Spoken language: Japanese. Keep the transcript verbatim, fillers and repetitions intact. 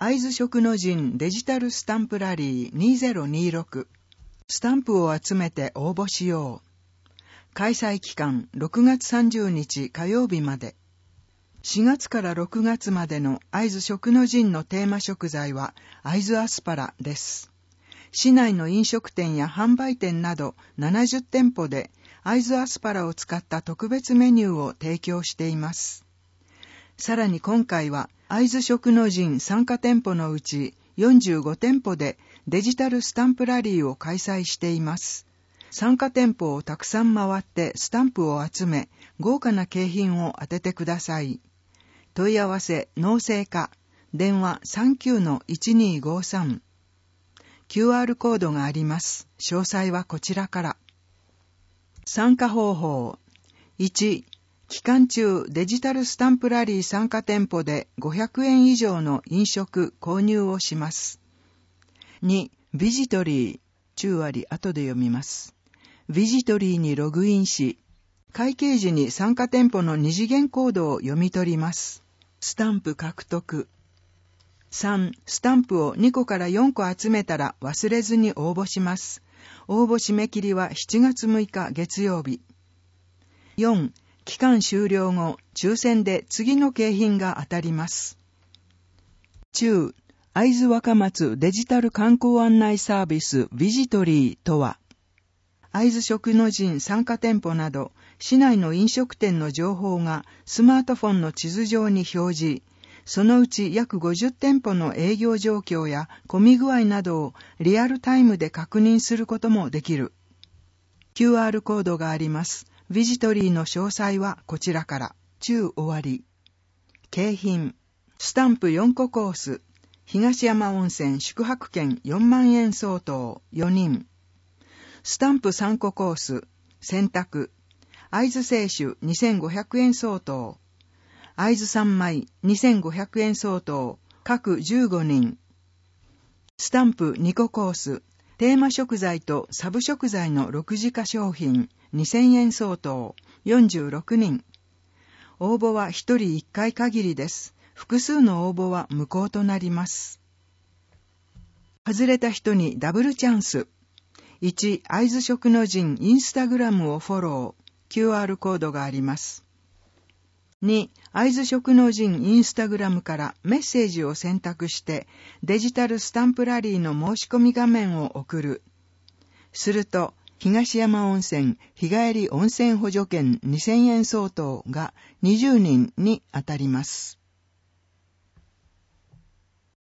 会津食の陣デジタルスタンプラリーにせんにじゅうろく。スタンプを集めて応募しよう。開催期間ろくがつさんじゅうにち火曜日まで。しがつからろくがつまでの会津食の陣のテーマ食材は会津アスパラです。市内の飲食店や販売店などななじゅってんぽで会津アスパラを使った特別メニューを提供しています。さらに今回は会津食の陣参加店舗のうちよんじゅうごてんぽでデジタルスタンプラリーを開催しています。参加店舗をたくさん回ってスタンプを集め、豪華な景品を当ててください。問い合わせ農政課、電話 さんきゅうのいちにーごさん。キューアール コードがあります。詳細はこちらから。参加方法。いち、期間中デジタルスタンプラリー参加店舗でごひゃくえん以上の飲食購入をします。に、ビジトリー、中割後で読みます。ビジトリーにログインし、会計時に参加店舗の二次元コードを読み取ります。スタンプ獲得。さん、スタンプをにこからよんこ集めたら忘れずに応募します。応募締め切りはしちがつむいか月曜日。よん、期間終了後、抽選で次の景品が当たります。中、会津若松デジタル観光案内サービスビジトリーとは、会津食の陣参加店舗など、市内の飲食店の情報がスマートフォンの地図上に表示、そのうち約ごじゅってんぽの営業状況や混み具合などをリアルタイムで確認することもできる。キューアール コードがあります。ビジトリーの詳細はこちらから。中終わり。景品。スタンプよんこコース。東山温泉宿泊券よんまんえん相当よにん。スタンプさんこコース。選択。会津清酒にせんごひゃくえん相当。会津三枚にせんごひゃくえん相当。各じゅうごにん。スタンプにこコース。テーマ食材とサブ食材のろくじか商品にせんえん相当。よんじゅうろくにん。応募はひとりいっかい限りです。複数の応募は無効となります。外れた人にダブルチャンス。いち、会津食の陣インスタグラムをフォロー。キューアール コードがあります。に、会津食の陣インスタグラムからメッセージを選択してデジタルスタンプラリーの申し込み画面を送る。すると、東山温泉日帰り温泉補助券にせんえん相当がにじゅうにんに当たります。